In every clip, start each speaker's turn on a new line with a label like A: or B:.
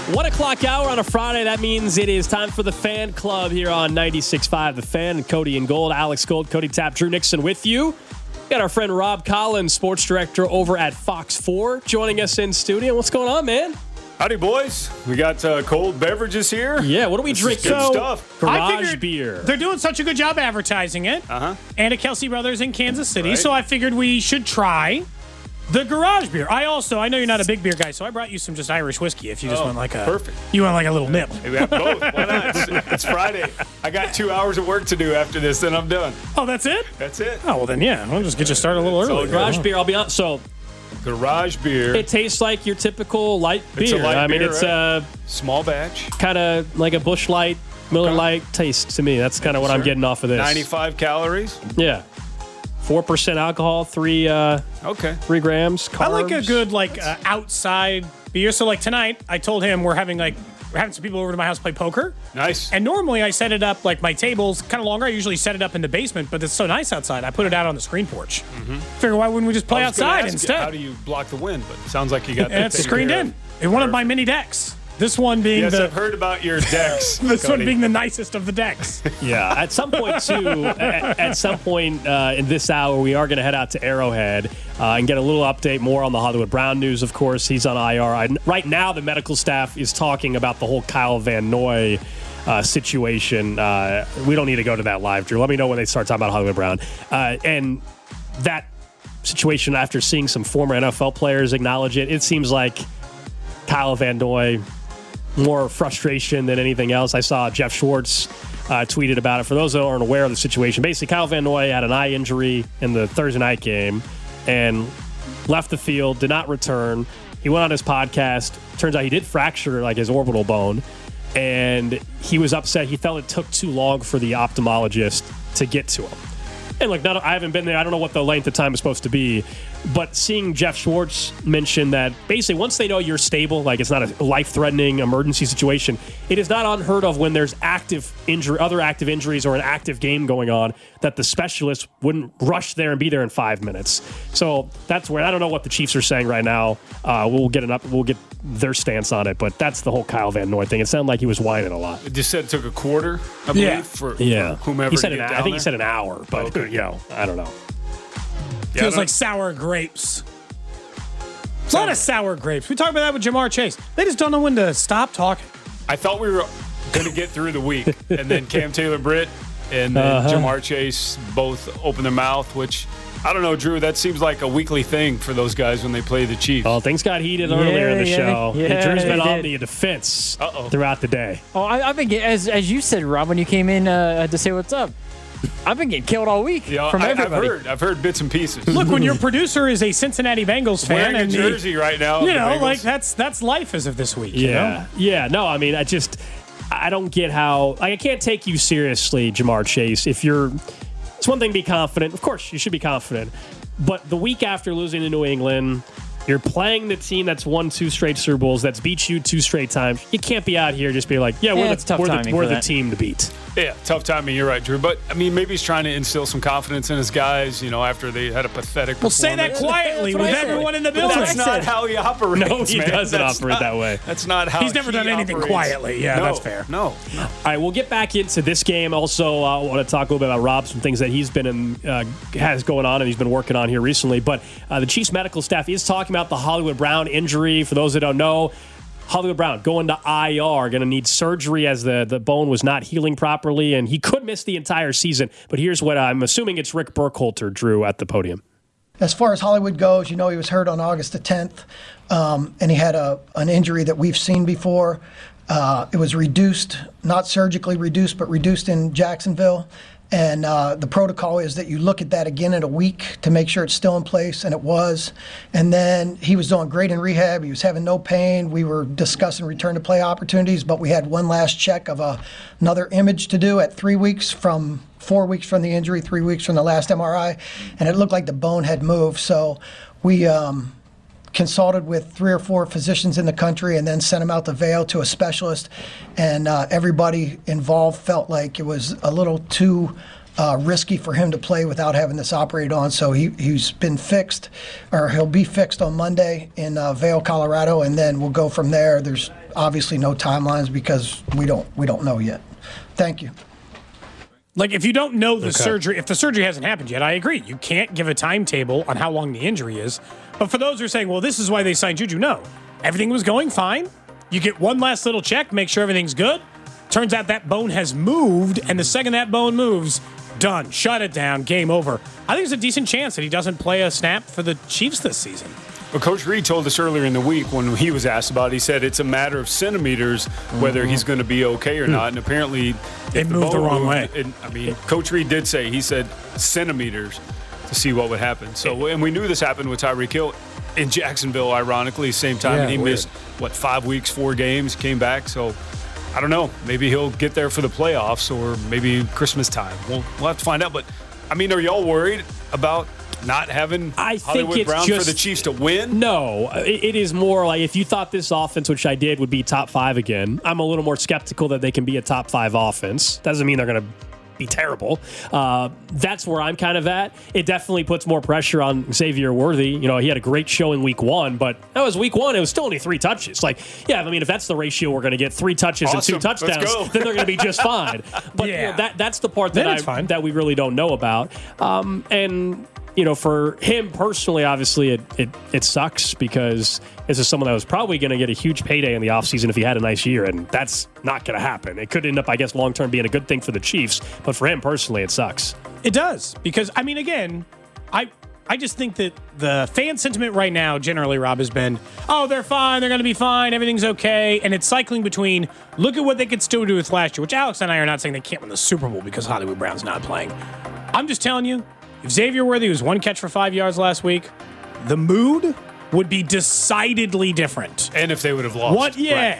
A: 1 o'clock hour on a Friday. That means it is time for the Fan Club here on 96.5 The Fan. Cody and Gold, Alex Gold, Cody Tapp, Drew Nixon with you. We got our friend Rob Collins, sports director over at Fox 4, joining us in studio. What's going on, man?
B: Howdy, boys. We got cold beverages here.
A: Yeah, what are we drinking?
B: Good stuff.
A: Garage beer.
C: They're doing such a good job advertising it. And at Kelsey Brothers in Kansas City.
B: Right.
C: So I figured we should try the garage beer. I know you're not a big beer guy, so I brought you some just Irish whiskey if you just want like a
B: perfect.
C: You want like a little nip.
B: Hey, we have both. Why not? It's Friday. I got 2 hours of work to do after this, then I'm done.
C: Oh, that's it?
B: That's it.
C: Oh, well then yeah. We'll just get you started a little early.
A: Garage beer, I'll be honest. So
B: Garage beer.
A: it tastes like your typical light beer.
B: It's a light beer,
A: it's
B: right? Small batch.
A: kind of like a Busch Light, Miller Light taste to me. That's kind of what I'm getting off of this.
B: 95 calories.
A: Yeah. 4% alcohol, 3 grams carbs.
C: I like a good outside beer. So like tonight, I told him we're having some people over to my house play poker.
B: Nice.
C: And normally I set it up like my table's kind of longer. I usually set it up in the basement, but it's so nice outside. I put it out on the screen porch. Figure why wouldn't we just play
B: I was gonna
C: outside
B: ask
C: instead?
B: you, how do you block the wind? But it sounds like you got that.
C: And it's
B: taken
C: screened
B: care
C: in.
B: of.
C: In one of my mini decks. This one being
B: Yes, I've heard about your decks.
C: this one
B: Cody.
C: being the nicest of the decks.
A: Yeah, at some point, too, in this hour, we are going to head out to Arrowhead and get a little update more on the Hollywood Brown news, of course. He's on IR. Right now, the medical staff is talking about the whole Kyle Van Noy situation. We don't need to go to that live, Drew. Let me know when they start talking about Hollywood Brown. And that situation, after seeing some former NFL players acknowledge it, it seems like Kyle Van Noy, more frustration than anything else. I saw Jeff Schwartz tweeted about it. For those that aren't aware of the situation, basically Kyle Van Noy had an eye injury in the Thursday night game and left the field, did not return. He went on his podcast. Turns out he did fracture like his orbital bone, and he was upset. He felt it took too long for the ophthalmologist to get to him. And look, I haven't been there. I don't know what the length of time is supposed to be. But seeing Jeff Schwartz mention that basically once they know you're stable, like it's not a life-threatening emergency situation, it is not unheard of when there's other active injuries or an active game going on that the specialist wouldn't rush there and be there in 5 minutes. So that's where I don't know what the Chiefs are saying right now. We'll get their stance on it, but that's the whole Kyle Van Noy thing. It sounded like he was whining a lot.
B: It just said it took a quarter, I believe, for whomever.
A: He said
B: to get down
A: I think
B: there.
A: he said an hour, but I don't know.
B: Yeah,
C: Feels like sour grapes. A lot of sour grapes. We talked about that with Jamar Chase. They just don't know when to stop talking.
B: I thought we were going to get through the week, and then Cam Taylor-Britt and then Jamar Chase both open their mouth, which, I don't know, Drew, that seems like a weekly thing for those guys when they play the Chiefs.
A: Well, things got heated earlier in the show.
D: Yeah,
A: Drew's been
D: they
A: on
D: did.
A: the defense throughout the day.
D: Oh, I've been getting, as you said, Rob, when you came in to say what's up, I've been getting killed all week from everybody.
B: I've heard bits and pieces.
C: Look, when your producer is a Cincinnati Bengals fan
B: Wearing a
C: and
B: jersey right now. of the Bengals.
C: like that's life as of this week. you know?
A: Yeah. No, I mean, I don't get how I can't take you seriously, Jamar Chase. It's one thing to be confident. Of course, you should be confident. But the week after losing to New England, you're playing the team that's won 2 straight Super Bowls, that's beat you 2 straight times. You can't be out here just be like,
D: it's tough timing
A: we're
D: for
A: the
D: that.
A: team to beat.
B: Yeah, tough timing. You're right, Drew. But, I mean, maybe he's trying to instill some confidence in his guys, after they had a pathetic
C: Well, say that
B: performance.
C: quietly
D: That's what
C: with
D: I said.
C: everyone in the
B: But
C: building.
B: that's not how he operates,
A: No, he
B: man.
A: doesn't
B: That's
A: operate that way.
B: That's not how
C: He's never done anything
B: operates.
C: quietly. Yeah,
B: No,
C: that's fair.
B: No.
A: All right, we'll get back into this game. Also, I want to talk a little bit about Rob, some things that he's been has going on and he's been working on here recently. But the Chiefs medical staff is talking about the Hollywood Brown injury. For those that don't know, Hollywood Brown going to IR, going to need surgery as the bone was not healing properly, and he could miss the entire season. But here's what I'm assuming it's Rick Burkhalter, Drew, at the podium.
E: As far as Hollywood goes, he was hurt on August the 10th, and he had an injury that we've seen before. It was reduced, not surgically reduced, but reduced in Jacksonville. And the protocol is that you look at that again in a week to make sure it's still in place, and it was. And then he was doing great in rehab. He was having no pain. We were discussing return to play opportunities, but we had one last check of another image to do at 4 weeks from the injury, 3 weeks from the last MRI, and it looked like the bone had moved. So we consulted with 3 or 4 physicians in the country and then sent him out to Vail to a specialist. And everybody involved felt like it was a little too risky for him to play without having this operated on. So he's been fixed, or he'll be fixed on Monday in Vail, Colorado, and then we'll go from there. There's obviously no timelines because we don't know yet. Thank you.
C: Like, if you don't know the surgery, if the surgery hasn't happened yet, I agree. You can't give a timetable on how long the injury is. But for those who are saying, well, this is why they signed Juju, no. Everything was going fine. You get one last little check, make sure everything's good. Turns out that bone has moved, and the second that bone moves, done. Shut it down. Game over. I think there's a decent chance that he doesn't play a snap for the Chiefs this season.
B: Well, Coach Reid told us earlier in the week when he was asked about it, he said it's a matter of centimeters whether he's going to be okay or not. And apparently
C: it moved the wrong way.
B: Coach Reid did say, he said centimeters to see what would happen. So, and we knew this happened with Tyreek Hill in Jacksonville, ironically, same time. And he missed, 5 weeks, 4 games, came back. So I don't know. Maybe he'll get there for the playoffs or maybe Christmas time. We'll have to find out. But, I mean, are y'all worried about not having Hollywood Brown for the Chiefs to win?
A: No, it is more like if you thought this offense, which I did, would be top 5 again, I'm a little more skeptical that they can be a top 5 offense. Doesn't mean they're going to be terrible. That's where I'm kind of at. It definitely puts more pressure on Xavier Worthy. You know, he had a great show in week 1, but that was week 1. It was still only 3 touches. Like, yeah, I mean, if that's the ratio we're going to get 3 touches and 2 touchdowns, then they're going to be just fine. But you know, that's the part that we really don't know about. And you know, for him personally, obviously, it sucks because this is someone that was probably going to get a huge payday in the offseason if he had a nice year, and that's not going to happen. It could end up, I guess, long-term being a good thing for the Chiefs, but for him personally, it sucks.
C: It does, because, I mean, again, I just think that the fan sentiment right now, generally, Rob, has been, oh, they're fine, they're going to be fine, everything's okay, and it's cycling between, look at what they could still do with last year, which Alex and I are not saying they can't win the Super Bowl because Hollywood Brown's not playing. I'm just telling you, if Xavier Worthy was 1 catch for 5 yards last week, the mood would be decidedly different.
B: And if they would have lost.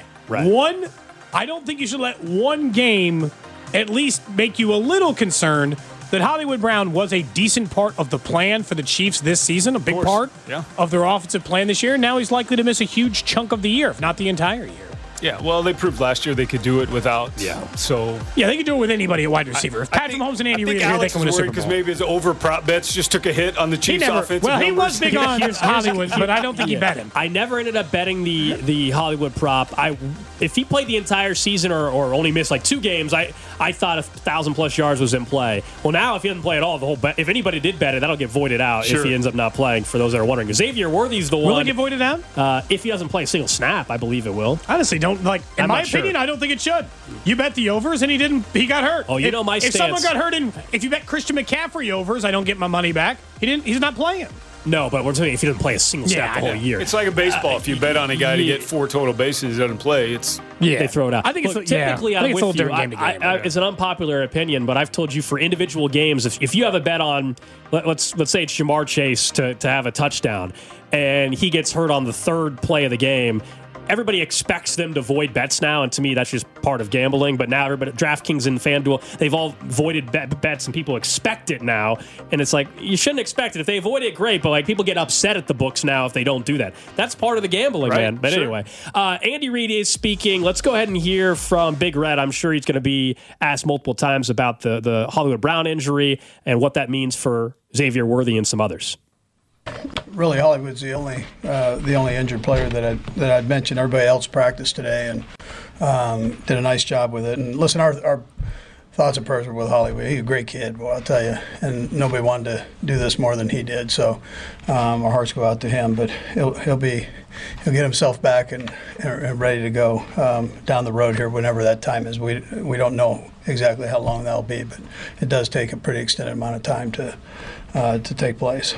C: Right. I don't think you should let one game at least make you a little concerned that Hollywood Brown was a decent part of the plan for the Chiefs this season, a big part of their offensive plan this year. Now he's likely to miss a huge chunk of the year, if not the entire year.
B: Yeah, well, they proved last year they could do it without. Yeah. So
C: yeah, they could do it with anybody at wide receiver. If Patrick Mahomes and Andy Reid are here, they can win a Super Bowl.
B: Because maybe his over prop bets just took a hit on the Chiefs' offensive
C: Well,
B: numbers.
C: he was big on Hollywood, but I don't think he bet him.
A: I never ended up betting the Hollywood prop. If he played the entire season or only missed like 2 games, I thought 1,000+ yards was in play. Well, now if he doesn't play at all, the whole bet, if anybody did bet it, that'll get voided out if he ends up not playing. For those that are wondering, Xavier Worthy's the one.
C: Will it get voided out?
A: If he doesn't play a single snap, I believe it will.
C: Honestly, don't like. In my opinion, I don't think it should. You bet the overs, and he got hurt.
A: Oh, you know my stance.
C: If someone got hurt, if you bet Christian McCaffrey overs, I don't get my money back. He's not playing.
A: No, but we're saying if he doesn't play a single snap the whole year.
B: It's like a baseball. If you bet on a guy to get 4 total bases, he doesn't play.
A: They throw it out.
C: I think
A: typically I'm with you.
C: Game to game,
A: it's an unpopular opinion, but I've told you for individual games, if you have a bet on, let's say it's Jamar Chase to have a touchdown, and he gets hurt on the 3rd play of the game. Everybody expects them to void bets now, and to me, that's just part of gambling. But now everybody, DraftKings and FanDuel, they've all voided bets, and people expect it now. And it's like, you shouldn't expect it. If they avoid it, great, but like people get upset at the books now if they don't do that. That's part of the gambling, man. But anyway, Andy Reid is speaking. Let's go ahead and hear from Big Red. I'm sure he's going to be asked multiple times about the Hollywood Brown injury and what that means for Xavier Worthy and some others.
F: Really, Hollywood's the only injured player that I'd mentioned. Everybody else practiced today and did a nice job with it. And listen, our thoughts and prayers were with Hollywood. He's a great kid, boy, I'll tell you. And nobody wanted to do this more than he did. So our hearts go out to him. But he'll get himself back and ready to go down the road here whenever that time is. We don't know exactly how long that'll be, but it does take a pretty extended amount of time to take place.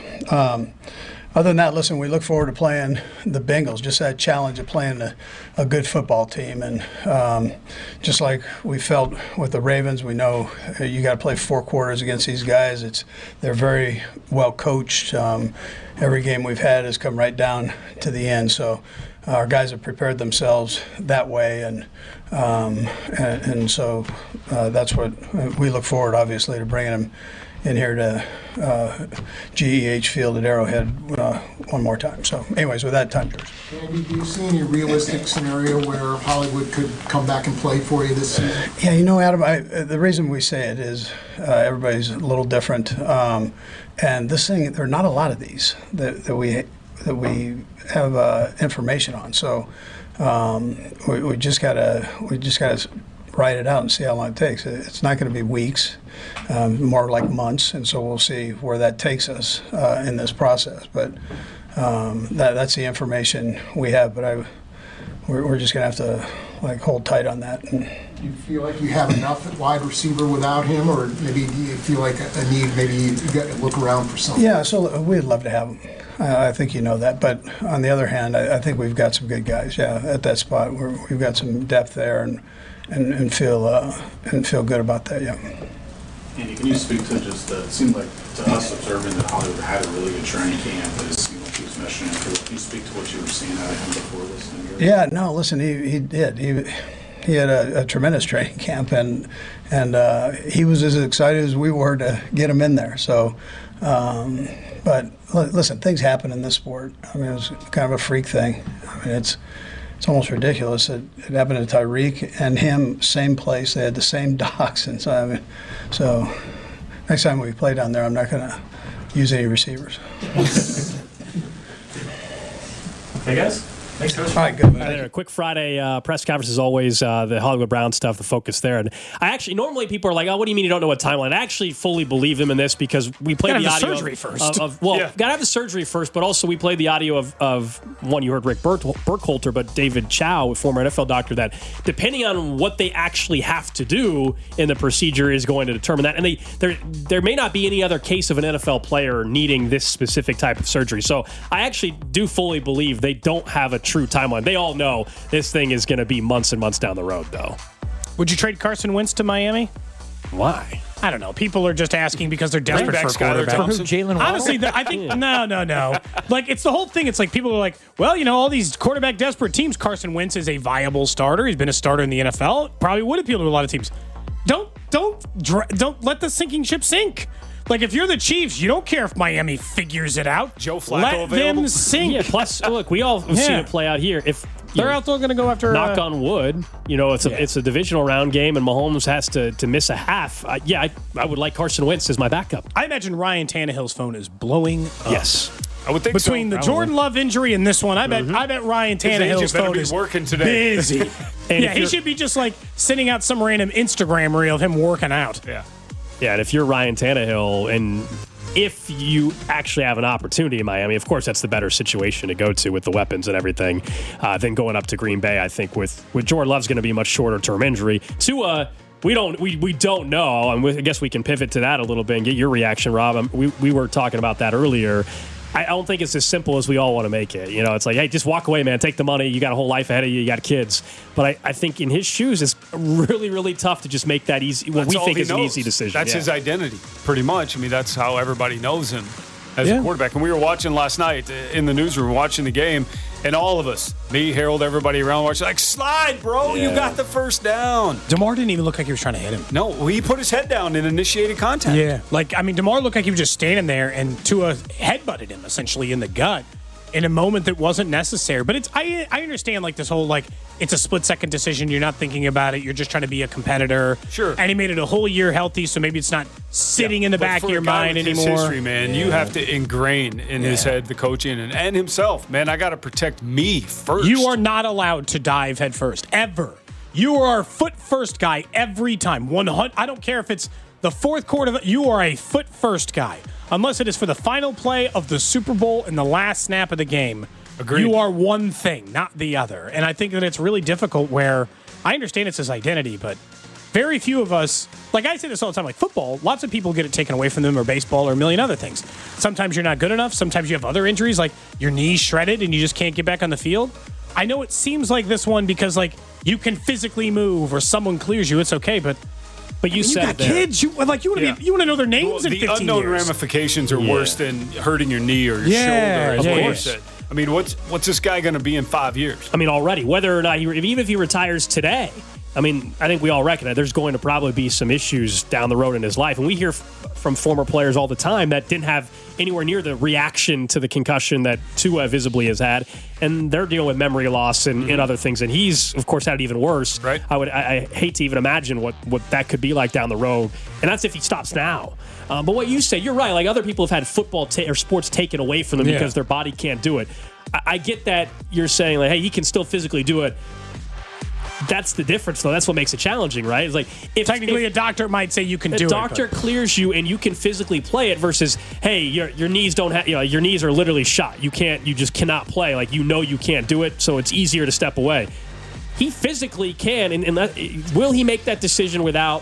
F: Other than that, listen, we look forward to playing the Bengals, just that challenge of playing a good football team. And just like we felt with the Ravens, we know you got to play 4 quarters against these guys. They're very well coached. Every game we've had has come right down to the end. So our guys have prepared themselves that way, and so that's what we look forward, obviously, to bringing them in here to GEH Field at Arrowhead one more time. So, anyways, with that, time, George.
G: Andy, do you see any realistic scenario where Hollywood could come back and play for you this season?
F: Yeah, you know, Adam, the reason we say it is everybody's a little different. And this thing, there are not a lot of these that we have information on. So we just gotta write it out and see how long it takes. It's not going to be weeks, more like months, and so we'll see where that takes us in this process. But that's the information we have. But we're just going to have to hold tight on that.
G: Do you feel like you have enough at wide receiver without him, or maybe do you feel like a need? Maybe you got to look around for something.
F: Yeah, so we'd love to have him. I think you know that. But on the other hand, I think we've got some good guys. Yeah, at that spot, we've got some depth there, and feel good about that. Yeah.
H: Andy, can you speak to just it seemed like to us observing that Hollywood had a really good training camp as he was meshing in. Can you speak to what you were seeing out of him before this?
F: Yeah, no, listen, he did. He had a tremendous training camp, and he was as excited as we were to get him in there. So, but listen, things happen in this sport. I mean, it was kind of a freak thing. I mean, it's almost ridiculous. It happened to Tyreek and him, same place. They had the same docs, and so next time we play down there, I'm not going to use any receivers.
A: Hey guys. Thanks, Coach.
F: All right, good.
A: A quick Friday press conference is always the Hollywood Brown stuff, the focus there. And I actually, normally people are like, oh, what do you mean you don't know what timeline? I actually fully believe them in this because we played the audio.
C: Surgery first.
A: Got to have the surgery first, but also we played the audio of one you heard Rick Burkholder, but David Chow, former NFL doctor, that depending on what they actually have to do in the procedure is going to determine that. And there may not be any other case of an NFL player needing this specific type of surgery. So I actually do fully believe they don't have a true timeline. They all know this thing is going to be months and months down the road, though.
C: Would you trade Carson Wentz to Miami?
A: Why?
C: I don't know. People are just asking because they're desperate for a quarterback.
D: Jalen Waddle?
C: Honestly, I think no. Like, it's the whole thing. It's like people are like, well, all these quarterback desperate teams. Carson Wentz is a viable starter. He's been a starter in the NFL. Probably would appeal to a lot of teams. Don't let the sinking ship sink. Like, if you're the Chiefs, you don't care if Miami figures it out.
B: Joe Flacco
C: let
B: available.
C: them sink.
A: Yeah, plus, look, we all have seen it play out here. If
C: they're out there going to go after...
A: knock on wood, it's a divisional round game, and Mahomes has to miss a half. I would like Carson Wentz as my backup.
C: I imagine Ryan Tannehill's phone is blowing up.
A: Yes.
B: I would think
C: Between the Jordan Love injury and this one, I bet Ryan Tannehill's phone is
B: working today.
C: Busy. Yeah, he should be just like sending out some random Instagram reel of him working out.
B: Yeah.
A: Yeah, and if you're Ryan Tannehill, and if you actually have an opportunity in Miami, of course that's the better situation to go to with the weapons and everything than going up to Green Bay. I think with Jordan Love's going to be a much shorter term injury. Tua, we don't know, and I guess we can pivot to that a little bit and get your reaction, Rob. We were talking about that earlier. I don't think it's as simple as we all want to make it. It's like, hey, just walk away, man. Take the money. You got a whole life ahead of you. You got kids. But I think in his shoes, it's really, really tough to just make that easy. What we think is an easy decision.
B: That's his identity, pretty much. I mean, that's how everybody knows him as a quarterback. And we were watching last night in the newsroom, watching the game, and all of us, me, Harold, everybody around, watching, like, slide, bro. You got the first down.
C: DeMar didn't even look like he was trying to hit him.
B: No, he put his head down and initiated contact.
C: Yeah. DeMar looked like he was just standing there, and Tua headbutted him, essentially, in the gut in a moment that wasn't necessary. But I understand, this whole, it's a split-second decision. You're not thinking about it. You're just trying to be a competitor.
B: Sure.
C: And he made it a whole year healthy, so maybe it's not sitting in the back of your mind anymore.
B: His history, man, you have to ingrain in his head the coaching and himself. Man, I got to protect me first.
C: You are not allowed to dive head first, ever. You are a foot first guy every time. 100. I don't care if it's the fourth quarter. You are a foot first guy. Unless it is for the final play of the Super Bowl and the last snap of the game.
B: Agreed.
C: You are one thing, not the other. And I think that it's really difficult where I understand it's his identity, but very few of us, I say this all the time, football, lots of people get it taken away from them, or baseball, or a million other things. Sometimes you're not good enough. Sometimes you have other injuries, like your knee's shredded and you just can't get back on the field. I know it seems like this one because, you can physically move or someone clears you, it's okay, but you got kids. You want to know their names in 15 years.
B: The unknown ramifications are worse than hurting your knee or your shoulder. Of course. I mean, what's this guy going to be in 5 years?
A: I mean, already, whether or not even if he retires today, I think we all recognize there's going to probably be some issues down the road in his life. And we hear from former players all the time that didn't have anywhere near the reaction to the concussion that Tua visibly has had, and they're dealing with memory loss and other things, and he's, of course, had it even worse.
B: Right.
A: I hate to even imagine what that could be like down the road, and that's if he stops now. But what you say, you're right. Like, other people have had football or sports taken away from them because their body can't do it. I get that you're saying, like, hey, he can still physically do it. That's the difference, though. That's what makes it challenging, right? It's like if
C: a doctor might say you can do it.
A: A doctor clears you and you can physically play it versus, hey, your knees don't have, your knees are literally shot. You just cannot play. Like, you can't do it, so it's easier to step away. He physically can, and will he make that decision without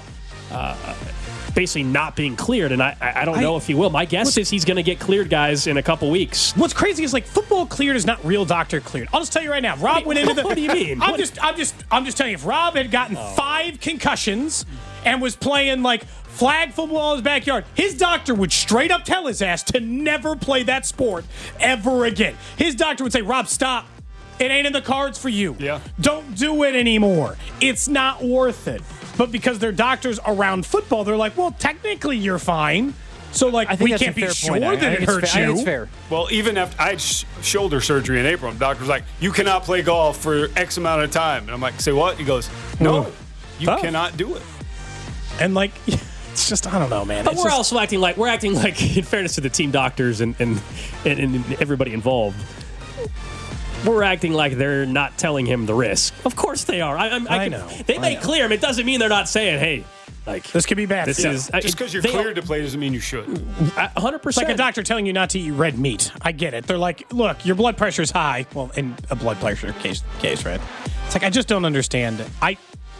A: basically not being cleared? And I don't know if he will. My guess is he's going to get cleared, guys, in a couple weeks.
C: What's crazy is, like, football cleared is not real doctor cleared. I'll just tell you right now. Rob went into the.
A: What do you mean?
C: I'm just telling you. If Rob had gotten 5 concussions and was playing like flag football in his backyard, his doctor would straight up tell his ass to never play that sport ever again. His doctor would say, Rob, stop. It ain't in the cards for you.
B: Yeah.
C: Don't do it anymore. It's not worth it. But because they're doctors around football, they're like, well, technically you're fine. So, like,
D: I think
C: we can't be sure that it hurts you.
D: I think it's fair.
B: Well, even after I had shoulder surgery in April, the doctor was like, you cannot play golf for X amount of time. And I'm like, say what? He goes, no, you cannot do it.
C: And, like, it's just, I don't know, man.
A: But we're also acting like, in fairness to the team doctors and everybody involved, we're acting like they're not telling him the risk. Of course they are. I know. They may clear him. It doesn't mean they're not saying, hey, like,
C: this could be bad.
B: Just because you're cleared to play doesn't mean you should.
A: 100%.
C: It's like a doctor telling you not to eat red meat. I get it. They're like, look, your blood pressure's high. Well, in a blood pressure case, right? It's like, I just don't understand. I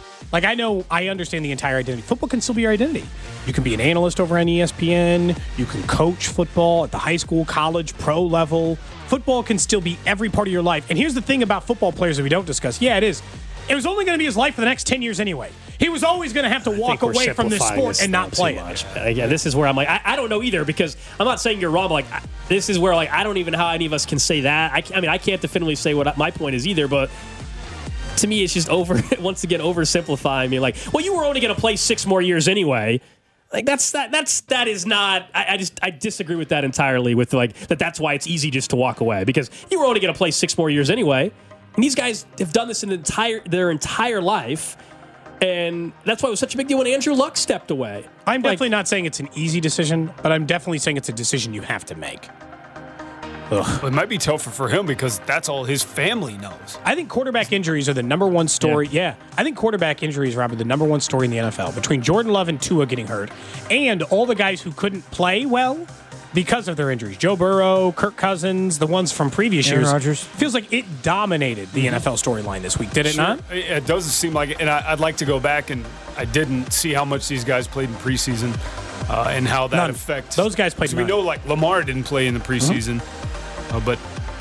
C: understand the entire identity. Football can still be your identity. You can be an analyst over on ESPN. You can coach football at the high school, college, pro level. Football can still be every part of your life. And here's the thing about football players that we don't discuss. Yeah, it is. It was only going to be his life for the next 10 years anyway. He was always going to have to walk away from this sport and not play it.
A: Yeah, this is where I'm like, I don't know either, because I'm not saying you're wrong. But like, this is where, like, I don't even know how any of us can say that. I mean, I can't definitively say what my point is either, but to me, it's just once again oversimplifying. I mean, like, well, you were only going to play 6 more years anyway. Like, that is not. I disagree with that entirely. With, like, that's why it's easy just to walk away, because you were only going to play 6 more years anyway, and these guys have done this their entire life, and that's why it was such a big deal when Andrew Luck stepped away.
C: I'm definitely not saying it's an easy decision, but I'm definitely saying it's a decision you have to make.
B: Well, it might be tougher for him because that's all his family knows.
C: I think quarterback injuries are the number one story. Yeah. I think quarterback injuries, Robert, are the number one story in the NFL, between Jordan Love and Tua getting hurt, and all the guys who couldn't play well because of their injuries. Joe Burrow, Kirk Cousins, the ones from previous years.
D: Rodgers.
C: Feels like it dominated the NFL storyline this week, did it not?
B: It doesn't seem like it, and I'd like to go back, and I didn't see how much these guys played in preseason and how that affects.
C: Those guys played.
B: We know, like, Lamar didn't play in the preseason. But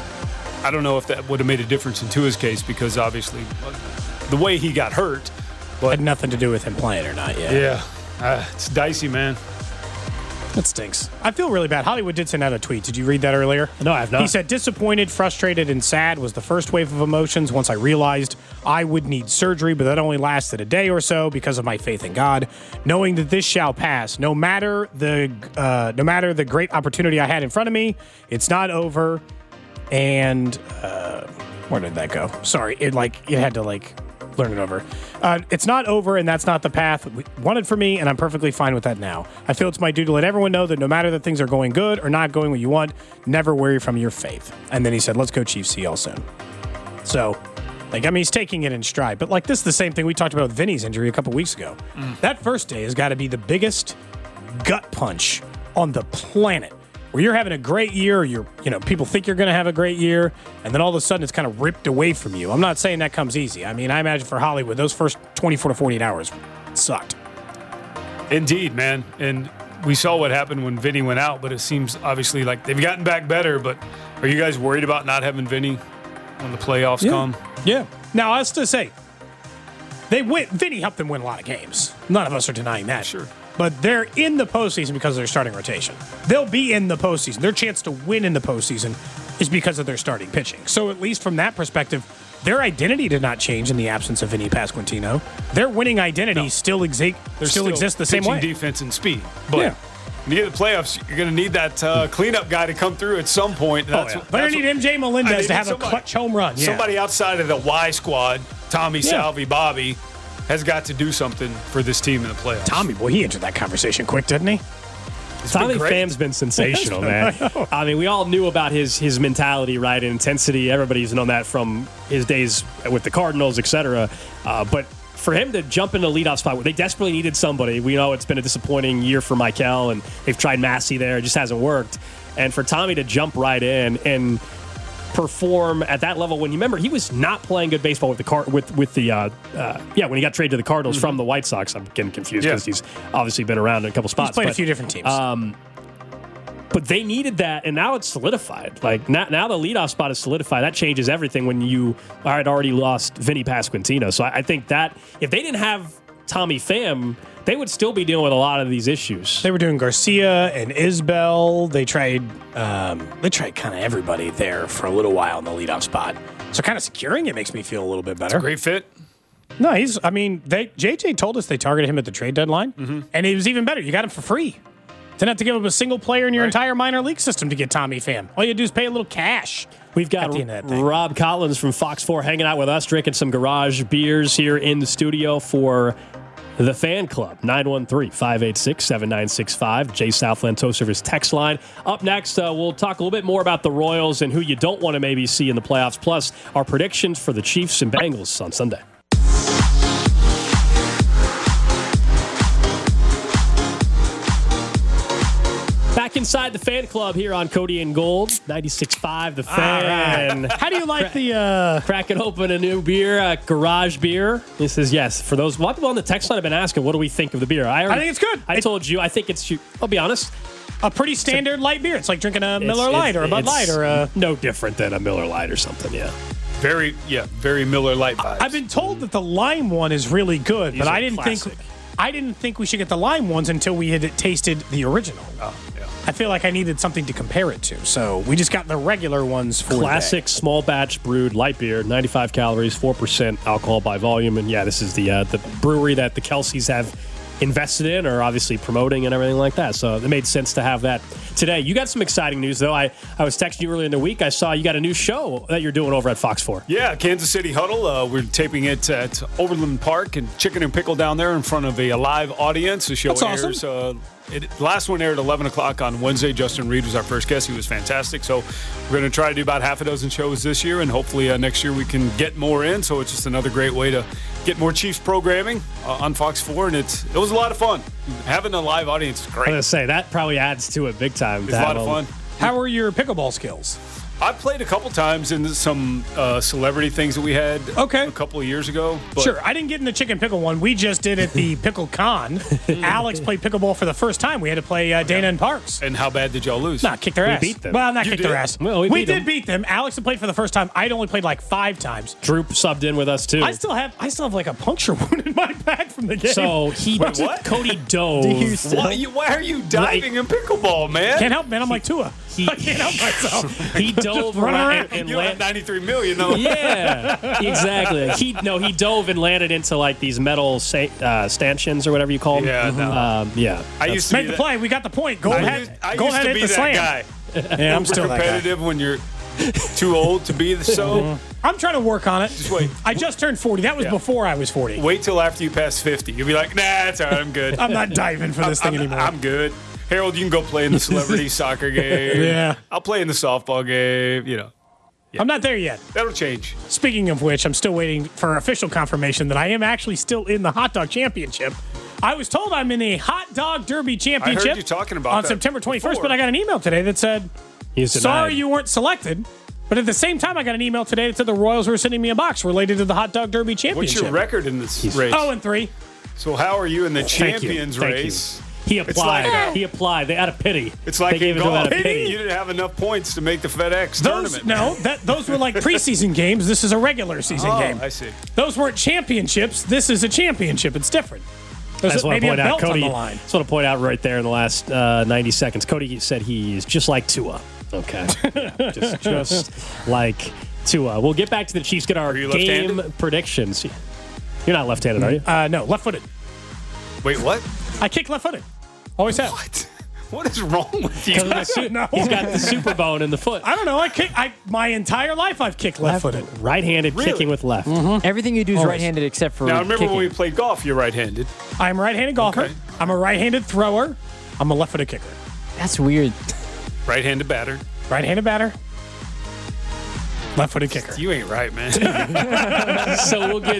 B: I don't know if that would have made a difference in Tua's case, because obviously the way he got hurt
C: had nothing to do with him playing or not.
B: Yeah, it's dicey, man.
C: That stinks. I feel really bad. Hollywood did send out a tweet. Did you read that earlier?
A: No, I have not.
C: He said, disappointed, frustrated, and sad was the first wave of emotions once I realized I would need surgery, but that only lasted a day or so because of my faith in God, knowing that this shall pass. No matter the great opportunity I had in front of me, it's not over. And where did that go? Sorry, it had to learn it over. It's not over, and that's not the path wanted for me, and I'm perfectly fine with that now. I feel it's my duty to let everyone know that no matter that things are going good or not going what you want, never worry from your faith. And then he said, let's go Chiefs, see y'all soon. So, he's taking it in stride. But, this is the same thing we talked about with Vinny's injury a couple weeks ago. That first day has got to be the biggest gut punch on the planet, where you're having a great year, or people think you're going to have a great year, and then all of a sudden it's kind of ripped away from you. I'm not saying that comes easy. I mean, I imagine for Hollywood, those first 24 to 48 hours sucked.
B: Indeed, man. And we saw what happened when Vinny went out, but it seems obviously like they've gotten back better. But are you guys worried about not having Vinny when the playoffs come?
C: Yeah. Now, I was to say, Vinny helped them win a lot of games. None of us are denying that.
B: Sure.
C: But they're in the postseason because of their starting rotation. They'll be in the postseason. Their chance to win in the postseason is because of their starting pitching. So at least from that perspective, their identity did not change in the absence of Vinny Pasquantino. Their winning identity still exists the same way.
B: Defense and speed. But When you get the playoffs, you're going to need that cleanup guy to come through at some point.
C: But I need MJ Melendez to have a clutch home run. Yeah.
B: Somebody outside of the Y squad, Tommy, Salvi, Bobby, has got to do something for this team in the playoffs.
C: Tommy, boy, he entered that conversation quick, didn't he?
A: Tommy Pham's been sensational, man. I mean, we all knew about his mentality, right, and intensity. Everybody's known that from his days with the Cardinals, etc. But for him to jump into the leadoff spot, they desperately needed somebody. We know it's been a disappointing year for Michael, and they've tried Massey there. It just hasn't worked. And for Tommy to jump right in and perform at that level, when you remember he was not playing good baseball with the when he got traded to the Cardinals from the White Sox. I'm getting confused because he's obviously been around in a couple spots.
C: He's played a few different teams.
A: But they needed that, and now it's solidified. Like now the leadoff spot is solidified. That changes everything when you had already lost Vinny Pasquantino. So I think that if they didn't have Tommy Pham, they would still be dealing with a lot of these issues.
C: They were doing Garcia and Isbell. They tried kind of everybody there for a little while in the leadoff spot. So kind of securing it makes me feel a little bit better.
B: It's a great fit.
C: No, JJ told us they targeted him at the trade deadline, and it was even better. You got him for free. Didn't have to give up a single player in your entire minor league system to get Tommy Pham. All you do is pay a little cash.
A: We've got Rob Collins from Fox 4 hanging out with us, drinking some garage beers here in the studio for the Fan Club. 913-586-7965. Jay Southland Tow Service text line. Up next, we'll talk a little bit more about the Royals and who you don't want to maybe see in the playoffs, plus our predictions for the Chiefs and Bengals on Sunday. Back inside the Fan Club here on Cody and Gold, 96.5 The Fan.
C: Right. How do you like the...
A: Cracking open a new beer, garage beer. He says, yes. For those, a lot of people on the text line have been asking, what do we think of the beer?
C: I think it's good.
A: I told you, I think it's, I'll be honest,
C: a pretty standard light beer. It's like drinking a Miller Lite or a Bud Light or a...
A: No different than a Miller Lite or something, yeah.
B: Very Miller Lite vibes.
C: I've been told that the lime one is really good, but I didn't think we should get the lime ones until we had tasted the original.
B: Oh, yeah.
C: I feel like I needed something to compare it to, so we just got the regular ones for
A: classic small batch brewed light beer, 95 calories, 4% alcohol by volume, and this is the brewery that the Kelceys have invested in or obviously promoting and everything like that. So it made sense to have that today. You got some exciting news, though. I was texting you earlier in the week. I saw you got a new show that you're doing over at Fox 4.
B: Yeah, Kansas City Huddle. We're taping it at Overland Park and Chicken and Pickle down there in front of a live audience. The show airs.
C: Awesome.
B: The last one aired at 11 o'clock on Wednesday. Justin Reed was our first guest. He was fantastic. So we're going to try to do about half a dozen shows this year, and hopefully next year we can get more in. So it's just another great way to get more Chiefs programming on Fox 4, and it was a lot of fun. Having a live audience is great.
A: I was going to say, that probably adds to it big time.
B: It's a lot of fun.
C: How are your pickleball skills?
B: I've played a couple times in some celebrity things that we had a couple of years ago.
C: Sure. I didn't get in the chicken pickle one. We just did at the Pickle Con. Alex played pickleball for the first time. We had to play Dana and Parks.
B: And how bad did y'all lose?
C: Nah, kicked their ass.
A: We beat them.
C: Well, not kicked their ass.
A: Well, we
C: did beat them. Alex had played for the first time. I'd only played like 5 times.
A: Droop subbed in with us, too.
C: I still have like a puncture wound in my back from the game.
A: So Cody dove.
B: Why are you diving in pickleball, man?
C: Can't help, man. I'm like Tua. I can't help myself.
A: He dove around and
B: you had $93 million, though.
A: Yeah, exactly. He dove and landed into like these metal stanchions or whatever you call them.
B: Yeah, no.
C: I used to make the play. We got the point. Go ahead. Go ahead. Hit the slam.
B: Guy.
C: Yeah, I'm still
B: competitive when you're too old to be so.
C: I'm trying to work on it.
B: Just wait.
C: I just turned 40. That was before I was 40.
B: Wait till after you pass 50. You'll be like, nah, it's all right. I'm good.
C: I'm not diving for this thing anymore.
B: I'm good. Harold, you can go play in the celebrity soccer game.
C: Yeah.
B: I'll play in the softball game, Yeah.
C: I'm not there yet.
B: That'll change.
C: Speaking of which, I'm still waiting for official confirmation that I am actually still in the Hot Dog Championship. I was told I'm in the Hot Dog Derby Championship.
B: I heard you talking about
C: on
B: that
C: September 21st,
B: before.
C: but I got an email today that said, sorry you weren't selected. But at the same time, I got an email today that said the Royals were sending me a box related to the Hot Dog Derby Championship.
B: What's your record in this race?
C: 0-3.
B: So how are you in the Champions race?
A: He applied. They out of pity.
B: It's like
A: they gave
B: in
A: it to him out
B: golf.
A: of pity.
B: You didn't have enough points to make the FedEx tournament.
C: No, those were like preseason games. This is a regular season game.
B: I see.
C: Those weren't championships. This is a championship. It's different.
A: I just want to point out, Cody.
C: On the line.
A: Just want to point out right there in the last 90 seconds. Cody said he's just like Tua. Okay, just like Tua. We'll get back to the Chiefs. Get our game predictions. You're not left-handed, are you?
C: No, left-footed.
B: Wait, what?
C: I kick left-footed. Always have.
B: What? What is wrong with you?
C: No.
A: He's got the super bone in the foot.
C: I don't know. My entire life I've kicked left-footed.
A: Right-handed kicking with left.
D: Everything you do is right-handed except for
B: Now, remember
D: kicking.
B: when we played golf, you're right-handed.
C: I'm a right-handed golfer.
B: Okay.
C: I'm a right-handed thrower. I'm a left-footed kicker.
D: That's weird.
B: Right-handed batter.
C: Right-handed batter. Left-footed kicker.
B: You ain't right, man.
A: So we'll get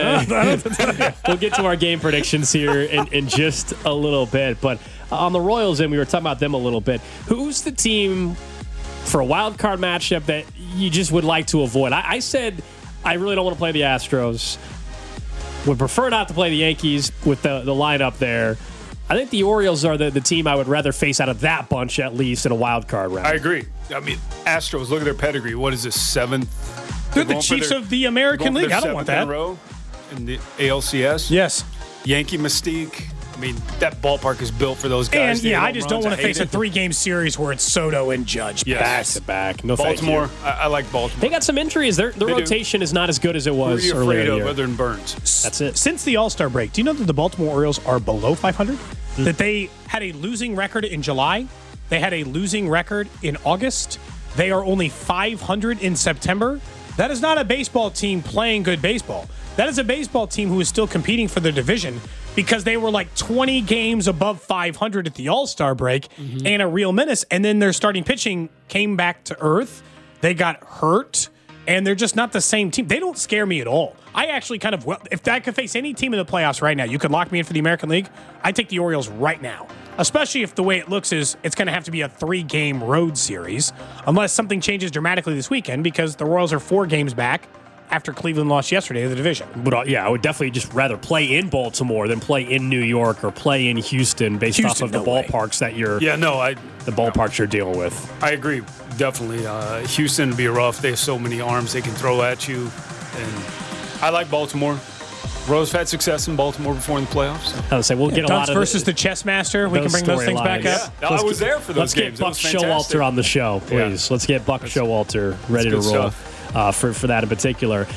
A: to our game predictions here in just a little bit. But on the Royals, and we were talking about them a little bit. Who's the team for a wild card matchup that you just would like to avoid? I said I really don't want to play the Astros. Would prefer not to play the Yankees with the lineup there. I think the Orioles are the team I would rather face out of that bunch, at least in a wild card round.
B: I agree. I mean, Astros, look at their pedigree. What is this, 7th?
C: They're the Chiefs of the American League. I don't want that.
B: In a row in the ALCS.
C: Yes.
B: Yankee mystique. I mean, that ballpark is built for those guys.
C: And, I just don't want to face a 3-game series where it's Soto and Judge back to back.
A: No,
B: Baltimore, I like Baltimore.
A: They got some injuries. Their rotation is not as good as it was
B: Who are you
A: earlier
B: afraid
A: in the
B: of
A: year.
B: other than Burns?
A: That's it.
C: Since the All-Star break, do you know that the Baltimore Orioles are below 500? That they had a losing record in July. They had a losing record in August. They are only 500 in September. That is not a baseball team playing good baseball. That is a baseball team who is still competing for their division because they were like 20 games above 500 at the All-Star break and a real menace. And then their starting pitching came back to earth. They got hurt, and they're just not the same team. They don't scare me at all. I actually if I could face any team in the playoffs right now, you could lock me in for the American League, I'd take the Orioles right now. Especially if the way it looks is it's going to have to be a 3-game road series, unless something changes dramatically this weekend because the Royals are 4 games back after Cleveland lost yesterday to the division.
A: But I would definitely just rather play in Baltimore than play in New York or play in Houston based off of the ballparks that you're.
B: Yeah, no,
A: the ballparks you're dealing with.
B: I agree, definitely. Houston would be rough. They have so many arms they can throw at you, and I like Baltimore. Rose had success in Baltimore before in the playoffs.
A: I would say we'll get a lot of
C: versus the chess master. We can bring those things back up.
B: Yeah, I was there for those games.
A: Let's get Buck Showalter on the show, please. Let's get Buck Showalter ready to roll for that in particular.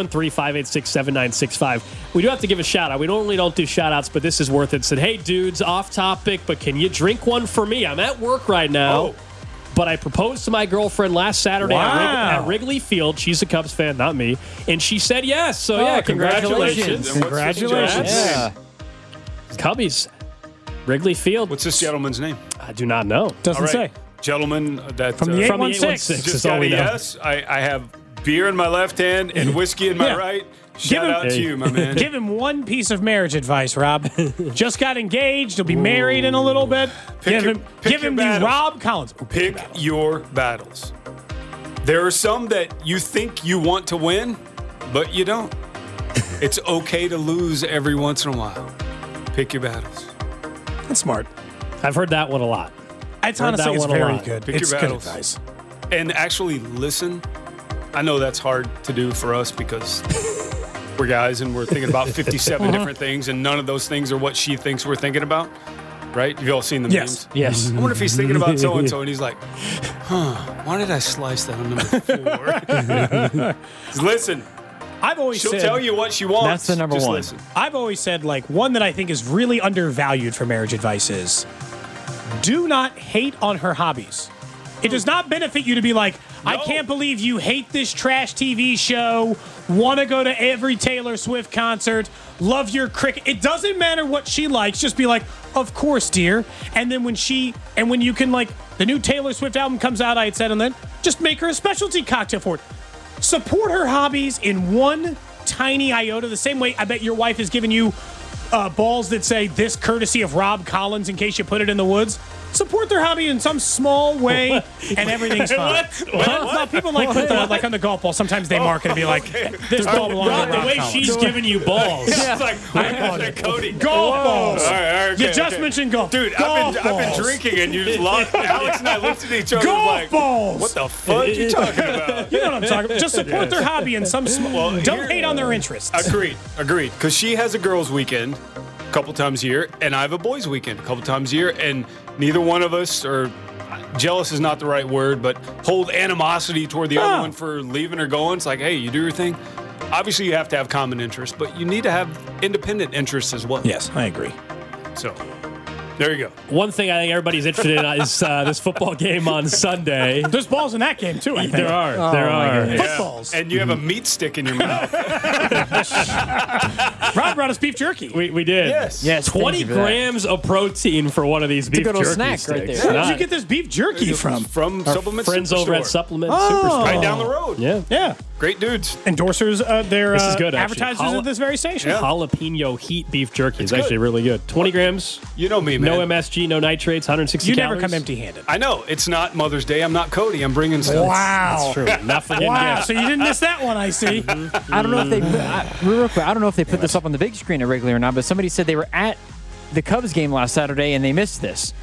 A: 913-586-7965. We do have to give a shout out. We normally don't do shout outs, but this is worth it. Said, hey dudes, off topic, but can you drink one for me? I'm at work right now. But I proposed to my girlfriend last Saturday at Wrigley Field. She's a Cubs fan, not me. And she said yes. So, congratulations.
C: Congratulations.
A: Yeah. Cubbies. Wrigley Field.
B: What's this gentleman's name?
A: I do not know.
C: Doesn't say.
B: Gentleman that
C: from the 816.
B: Just got a yes. I have beer in my left hand and whiskey in my right. Shout out to you, my man.
C: Give him one piece of marriage advice, Rob. Just got engaged. He'll be married in a little bit. Give him the Rob Collins.
B: Pick your battles. There are some that you think you want to win, but you don't. It's okay to lose every once in a while. Pick your battles.
C: That's smart.
A: I've heard that one a lot.
C: It's honestly very good.
B: Pick
C: it's
B: your
C: good
B: battles.
C: advice.
B: And actually listen. I know that's hard to do for us because we're guys and we're thinking about 57 different things, and none of those things are what she thinks we're thinking about. Right? You've all seen the memes?
A: Yes.
B: I wonder if he's thinking about so-and-so, and he's like, why did I slice that on number 4? Listen. She'll tell you what she wants.
D: That's the number
B: Just
D: one.
B: Listen.
C: I've always said, one that I think is really undervalued for marriage advice is do not hate on her hobbies. It does not benefit you to be like, I can't believe you hate this trash TV show, want to go to every Taylor Swift concert, love your cricket. It doesn't matter what she likes. Just be like, of course, dear. And then when you can, the new Taylor Swift album comes out, I had said on that, just make her a specialty cocktail for it. Support her hobbies in one tiny iota, the same way I bet your wife has given you balls that say this courtesy of Rob Collins in case you put it in the woods. Support their hobby in some small way, and everything's fine. What? People put on the golf ball. Sometimes they mark it and be like, "This ball belongs to Rob
A: The way
C: Collins."
A: she's giving you balls.
B: It's like, Cody.
C: Golf balls.
B: All right,
C: You just mentioned golf.
B: Dude,
C: golf
B: I've been drinking, and you just lost. Alex and I looked at each other
C: Golf
B: like,
C: balls.
B: what the fuck are you talking about?
C: You know what I'm talking about. Just support their hobby in some small. Don't hate on their interests.
B: Agreed. Because she has a girls' weekend a couple times a year, and I have a boys' weekend a couple times a year, and neither one of us are jealous is not the right word, but hold animosity toward the other one for leaving or going. It's like, hey, you do your thing. Obviously, you have to have common interests, but you need to have independent interests as well.
C: Yes, I agree.
B: So, There you go.
A: One thing I think everybody's interested in is this football game on Sunday.
C: There's balls in that game, too, I think.
A: There are. There are.
C: Footballs.
B: And you have a meat stick in your mouth.
C: Rob brought us beef jerky.
A: We did.
B: Yes.
A: 20 grams of protein for one of these beef
D: good old
A: jerky
D: snack
A: sticks.
D: right there.
C: Where did you get this beef jerky from?
B: From Supplement
A: Friends
B: Superstore.
A: over at Supplement Superstore.
B: Right down the road.
A: Yeah.
C: Yeah.
B: Great dudes.
C: Endorsers, they're
A: This is good, actually.
C: advertisers at this very station.
A: Jalapeno heat beef jerky is
B: good.
A: actually really good. 20 grams.
B: You know me, man.
A: No MSG, no nitrates, 160
C: You
A: calories.
C: never come empty-handed.
B: I know. It's not Mother's Day. I'm not Cody. I'm bringing stuff.
C: Wow.
A: True. Not forgetting
C: Wow.
A: gifts.
C: So you didn't miss that one, I see.
D: I don't know if they real quick, I don't know if they put this up on the big screen regularly or not, but somebody said they were at the Cubs game last Saturday and they missed this.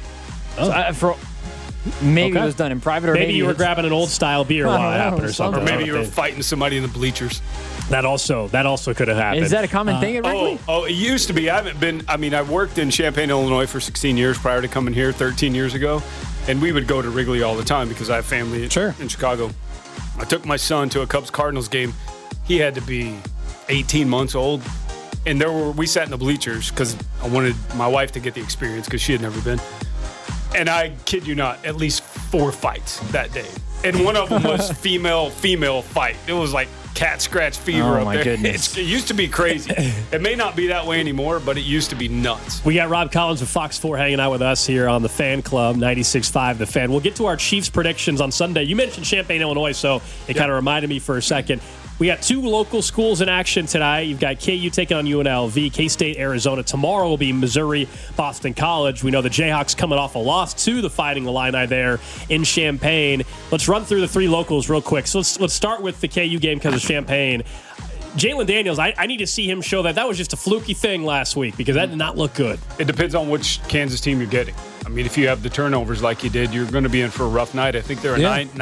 D: So maybe it was done in private, or
A: Maybe you were
D: it's-
A: grabbing an old style beer while it happened or something.
B: Or maybe you were fighting somebody in the bleachers.
A: That also could have happened.
D: Is that a common thing at Wrigley?
B: Oh, it used to be. I haven't been. I mean, I worked in Champaign, Illinois for 16 years prior to coming here 13 years ago. And we would go to Wrigley all the time because I have family in Chicago. I took my son to a Cubs-Cardinals game. He had to be 18 months old. And we sat in the bleachers because I wanted my wife to get the experience because she had never been. And I kid you not, at least 4 fights that day. And one of them was female fight. It was like cat scratch fever up
D: my
B: there.
D: goodness.
B: It used to be crazy. It may not be that way anymore, but it used to be nuts.
A: We got Rob Collins of Fox 4 hanging out with us here on the Fan Club, 96.5 The Fan. We'll get to our Chiefs predictions on Sunday. You mentioned Champaign, Illinois, so it kind of reminded me for a second. We got 2 local schools in action tonight. You've got KU taking on UNLV, K-State, Arizona. Tomorrow will be Missouri, Boston College. We know the Jayhawks coming off a loss to the Fighting Illini there in Champaign. Let's run through the 3 locals real quick. So let's start with the KU game because of Champaign. Jalen Daniels, I need to see him show that was just a fluky thing last week because that did not look good.
B: It depends on which Kansas team you're getting. I mean, if you have the turnovers like you did, you're going to be in for a rough night. I think they're a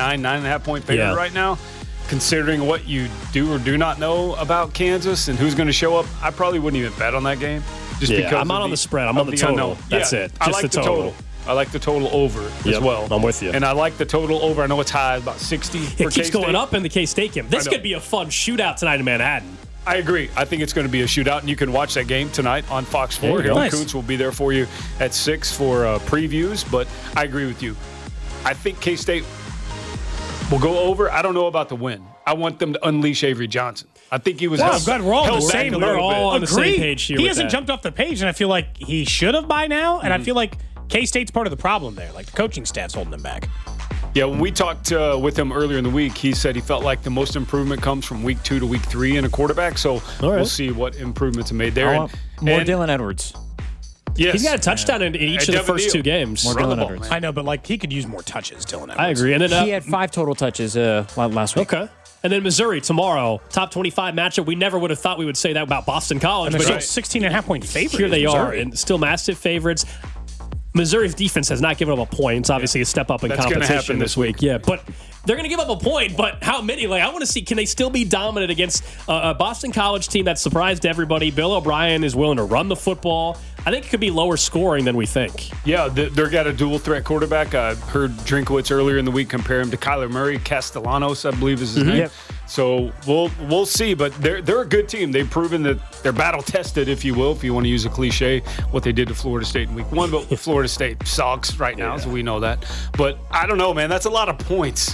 B: 9.5 point favorite right now. Considering what you do or do not know about Kansas and who's going to show up, I probably wouldn't even bet on that game. Just because
A: I'm not on the spread. I'm on the total.
B: Unknown.
A: That's it.
B: I
A: Just
B: like
A: the total.
B: I like the total over as well.
A: I'm with you.
B: And I like the total over. I know it's high, about 60 for
A: It keeps
B: K-State.
A: going up in the K-State game. This could be a fun shootout tonight in Manhattan.
B: I agree. I think it's going to be a shootout, and you can watch that game tonight on Fox 4. Hilton Kuntz will be there for you at 6 for previews, but I agree with you. I think K-State will go over. I don't know about the win. I want them to unleash Avery Johnson. I think he was
C: I'm glad we're all on the same.
A: We're all on the same page here.
C: He
A: with
C: hasn't
A: that.
C: jumped off the page, and I feel like he should have by now. And I feel like K-State's part of the problem there. Like the coaching staff's holding him back.
B: Yeah, when we talked with him earlier in the week, he said he felt like the most improvement comes from week 2 to week 3 in a quarterback. So we'll see what improvements are made there.
D: More Dylan Edwards.
B: Yes.
A: He's got a touchdown in each of the first 2 games.
D: More Dylan Edwards.
C: I know, but like he could use more touches, Dylan Edwards.
A: I agree. And then
D: He had 5 total touches last week.
A: Okay. And then Missouri tomorrow, top 25 matchup. We never would have thought we would say that about Boston College.
C: And
A: But
C: they're 16.5 point favorites.
A: here they are,
C: Missouri.
A: and still massive favorites. Missouri's defense has not given up a point. It's obviously a step up in
B: That's gonna
A: competition
B: happen
A: this week. Yeah, but they're going to give up a point. But how many? Like, I want to see, can they still be dominant against a Boston College team that surprised everybody? Bill O'Brien is willing to run the football. I think it could be lower scoring than we think.
B: Yeah, they've got a dual threat quarterback. I heard Drinkwitz earlier in the week compare him to Kyler Murray. Castellanos, I believe, is his name.
D: Yep.
B: So we'll see, but they're a good team. They've proven that they're battle tested, if you will, if you want to use a cliche, what they did to Florida State in week 1. But Florida State sucks right now, so we know that. But I don't know, man. That's a lot of points.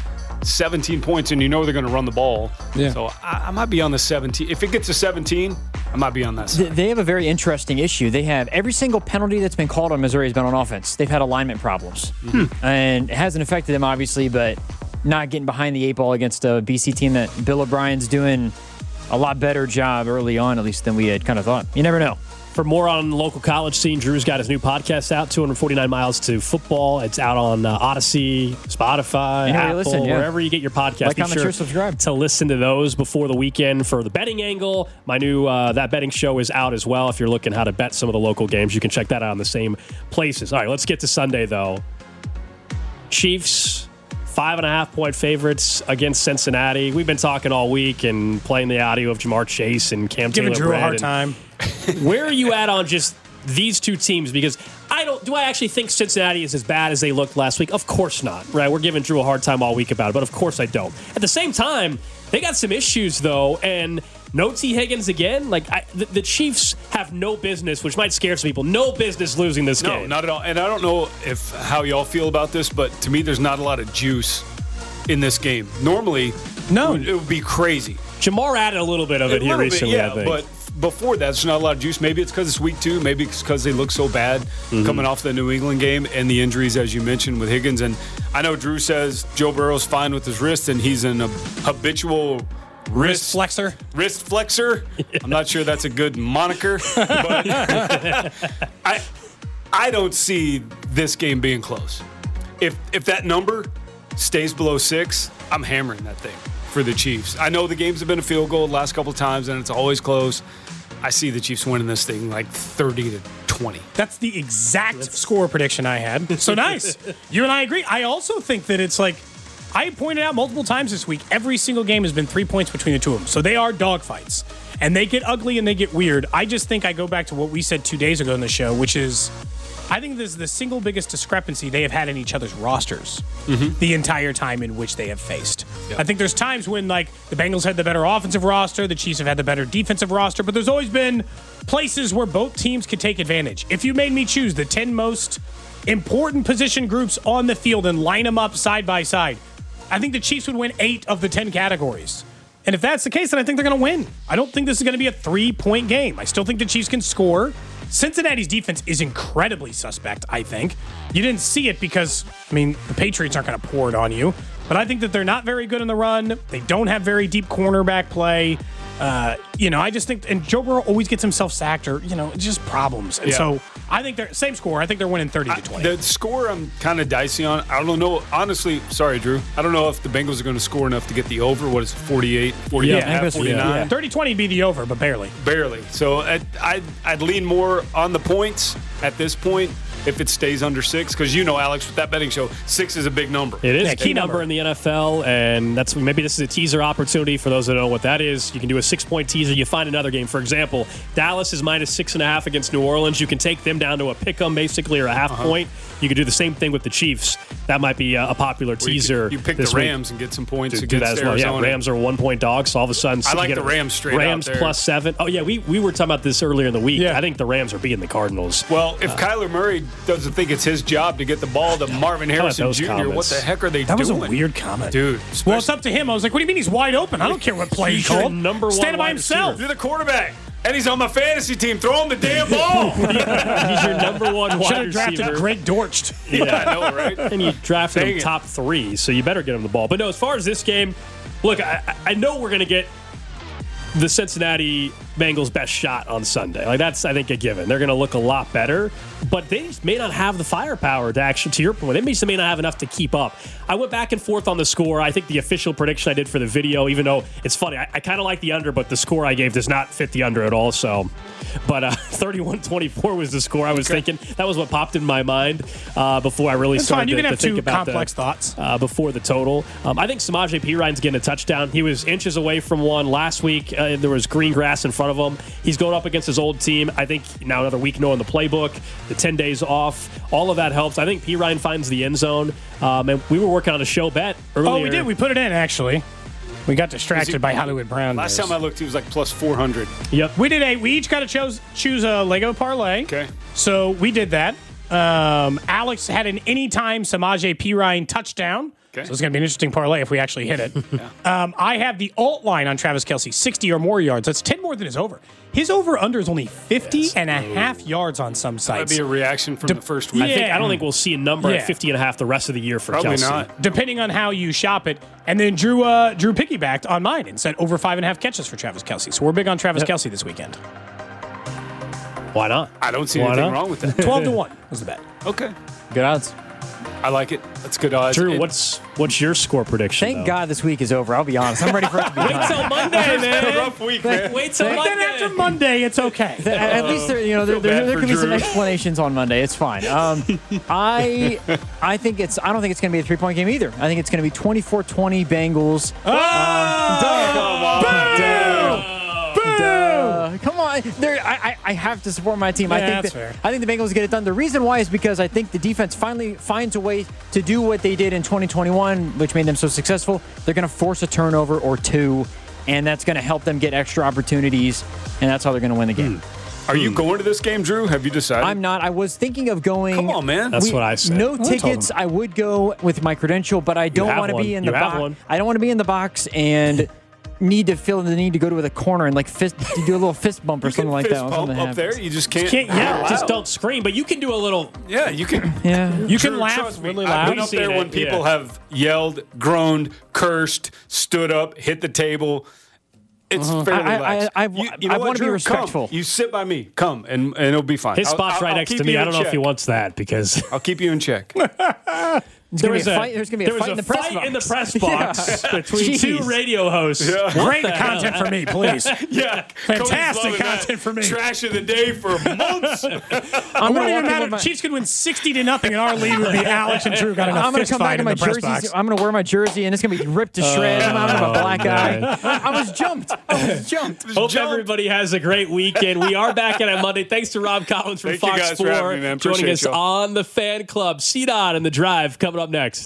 B: 17 points, and you know they're going to run the ball.
C: Yeah.
B: So I might be on the 17. If it gets to 17, I might be on that side.
D: They have a very interesting issue. They have every single penalty that's been called on Missouri has been on offense. They've had alignment problems. And it hasn't affected them, obviously, but not getting behind the 8 ball against a BC team that Bill O'Brien's doing a lot better job early on, at least than we had kind of thought. You never know.
A: For more on the local college scene, Drew's got his new podcast out, 249 Miles to Football. It's out on Odyssey, Spotify, Apple, wherever you get your podcast.
D: Like, comment, share, subscribe.
A: To listen to those before the weekend for the betting angle. My new That Betting Show is out as well. If you're looking how to bet some of the local games, you can check that out in the same places. All right, let's get to Sunday, though. Chiefs, 5.5 point favorites against Cincinnati. We've been talking all week and playing the audio of Jamar Chase and Cam
C: Giving
A: Taylor
C: Drew a
A: Britt
C: hard
A: and-
C: time.
A: Where are you at on just these 2 teams? Because do I actually think Cincinnati is as bad as they looked last week? Of course not, right? We're giving Drew a hard time all week about it, but of course I don't. At the same time, they got some issues, though, and No T. Higgins again? Like, the Chiefs have no business, which might scare some people, no business losing this game.
B: No, not at all. And I don't know how y'all feel about this, but to me, there's not a lot of juice in this game. Normally, it would be crazy.
A: Jamar added a little bit of it here recently, I think.
B: But before that, there's not a lot of juice. Maybe it's because it's week 2. Maybe it's because they look so bad coming off the New England game and the injuries, as you mentioned, with Higgins. And I know Drew says Joe Burrow's fine with his wrist, and he's an habitual
C: wrist flexor.
B: Wrist flexor. I'm not sure that's a good moniker, but I don't see this game being close. If that number stays below 6, I'm hammering that thing for the Chiefs. I know the games have been a field goal the last couple of times, and it's always close. I see the Chiefs winning this thing like 30-20.
C: That's the exact score prediction I had. So nice. You and I agree. I also think that it's like, I pointed out multiple times this week, every single game has been 3 points between the two of them. So they are dogfights. And they get ugly and they get weird. I just think I go back to what we said 2 days ago in the show, which is, I think this is the single biggest discrepancy they have had in each other's rosters the entire time in which they have faced. Yep. I think there's times when, like, the Bengals had the better offensive roster, the Chiefs have had the better defensive roster, but there's always been places where both teams could take advantage. If you made me choose the 10 most important position groups on the field and line them up side by side, I think the Chiefs would win 8 of the 10 categories. And if that's the case, then I think they're going to win. I don't think this is going to be a 3-point game. I still think the Chiefs can score. Cincinnati's defense is incredibly suspect, I think. You didn't see it because, the Patriots aren't going to pour it on you. But I think that they're not very good in the run. They don't have very deep cornerback play. I just think, and Joe Burrow always gets himself sacked or, it's just problems. And so I think they're, same score, I think they're winning 30-20.
B: The score I'm kind of dicey on. I don't know. Honestly, sorry, Drew. I don't know if the Bengals are going to score enough to get the over. What is it, 48, 49?
C: 30-20 would be the over, but barely.
B: Barely. So I'd lean more on the points at this point if it stays under 6, because Alex, with that betting show, 6 is a big number.
A: It is a key number in the NFL, and maybe this is a teaser opportunity for those that don't know what that is. You can do a 6-point teaser. You find another game. For example, Dallas is -6.5 against New Orleans. You can take them down to a pick-em, basically, or a half point. You could do the same thing with the Chiefs. That might be a popular teaser.
B: You pick the Rams and get some points
A: to do that as well.
B: Arizona.
A: Yeah, Rams are 1-point dogs. So all of a sudden,
B: I like the Rams straight
A: Rams
B: out there.
A: +7. Oh yeah, we were talking about this earlier in the week. Yeah. I think the Rams are beating the Cardinals.
B: Well, if Kyler Murray doesn't think it's his job to get the ball to Marvin Harrison Jr.,
A: comments?
B: What the heck are they doing?
C: That was a weird comment,
B: dude.
C: Well, it's up to him. I was like, what do you mean he's wide open? I don't care what play he called.
A: Number one,
C: standing by himself.
B: You're the quarterback. And he's on my fantasy team. Throw him the damn ball.
A: He's your number one wide
C: Should have drafted Greg Dortch.
B: Yeah, I know, right?
A: And you drafted him top 3, so you better get him the ball. But no, as far as this game, look, I know we're going to get the Cincinnati Bengals' best shot on Sunday. Like, that's, I think, a given. They're going to look a lot better, but they just may not have the firepower to actually, to your point, they may not have enough to keep up. I went back and forth on the score. I think the official prediction I did for the video, even though it's funny, I kind of like the under, but the score I gave does not fit the under at all. So, but 31-24 was the score I was thinking. That was what popped in my mind before I really started
C: to think about
A: that. You can have
C: two complex thoughts.
A: Before the total. I think Samaje Perine's getting a touchdown. He was inches away from one last week. There was green grass in front of him. He's going up against his old team. I think now another week knowing the playbook, the 10 days off, all of that helps. I think Perine finds the end zone. And we were working on a show bet earlier.
C: Oh, we did. We put it in, actually. We got distracted by Hollywood Brown.
B: Last time I looked, he was like plus 400.
A: Yep.
C: We did we each got to choose a Lego parlay.
B: Okay.
C: So we did that. Alex had an anytime Samaje Perine touchdown. Okay. So it's going to be an interesting parlay if we actually hit it. Yeah. I have the alt line on Travis Kelce, 60 or more yards. That's 10 more than his over. His over-under is only 50 and a half yards on some sites.
B: That'd be a reaction from the first week.
A: I don't think we'll see a number at 50 and a half the rest of the year for
B: Probably
A: Kelce.
B: Not.
C: Depending on how you shop it. And then Drew piggybacked on mine and said over 5.5 catches for Travis Kelce. So we're big on Travis Kelce this weekend.
A: Why not?
B: I don't see anything wrong with that.
C: 12-1 was the bet.
B: Okay.
D: Good odds.
B: I like it. That's good odds.
A: Drew, what's your score prediction?
D: Thank God this week is over. I'll be honest. I'm ready for it to be
A: Wait till Monday, man.
B: A rough week, man.
A: Wait till Monday.
C: Then after Monday, it's okay.
D: At least there can be some explanations on Monday. It's fine. I don't think it's going to be a 3-point game either. I think it's going to be 24-20 Bengals. Come on. I have to support my team.
C: Yeah,
D: I think the Bengals get it done. The reason why is because I think the defense finally finds a way to do what they did in 2021, which made them so successful. They're going to force a turnover or two. and that's going to help them get extra opportunities, and that's how they're going to win the game.
B: Are you going to this game, Drew? Have you decided?
D: I'm not. I was thinking of going.
B: Come on, man.
A: That's what I said.
D: No tickets. I would go with my credential, but I don't
A: have
D: want to be
A: one.
D: in
A: You
D: the
A: have
D: box.
A: one.
D: I don't want to be in the box and need to feel the need to go to the corner and like do a little fist bump or
B: You
D: something
B: can
D: like
B: fist
D: that. when
B: bump
D: something
B: up there.
D: happens.
B: You just can't.
A: Just don't scream. But you can do a little.
B: Yeah, you can.
D: Yeah.
C: You can
B: Drew,
C: laugh
B: trust me,
C: really
B: I've
C: loud.
B: been up there
A: Seen
B: when
A: it,
B: people
A: yeah.
B: have yelled, groaned, cursed, stood up, hit the table. It's fairly relaxed.
D: I
B: You know what,
D: wanna be
B: Drew?
D: respectful.
B: Come. You sit by me. Come, and it'll be fine.
A: His spot's right next
B: keep
A: to me.
B: you
A: I
B: in
A: don't know if he
B: check.
A: wants that because
B: I'll keep you in check.
A: there was a
D: There's going to be a fight in the press box.
A: in the press box between two
D: Jeez.
A: radio hosts.
B: Yeah.
C: Great content for me, please.
B: Yeah,
C: Fantastic
B: Cody's loving that.
C: content for me.
B: Trash of the day for months.
D: I'm
C: It
D: going
C: wouldn't
D: to
C: even
D: walk in
C: matter
D: with my,
C: if Chiefs could win 60-0 and our lead would be Alex and Drew got in a
D: I'm going
C: fist
D: to come back
C: fight
D: to
C: in
D: my
C: the press
D: jersey.
C: box.
D: I'm going to wear my jersey, and it's going to be ripped to shreds. I'm going to have a black
A: man.
D: eye. I was jumped.
A: Hope everybody has a great weekend. We are back in on Monday. Thanks to Rob Collins from
B: Thank you
A: Fox
B: guys for having
A: 4
B: me, man.
A: joining
B: Appreciate
A: us
B: y'all.
A: on the Fan Club. C-Dot and The Drive coming up next.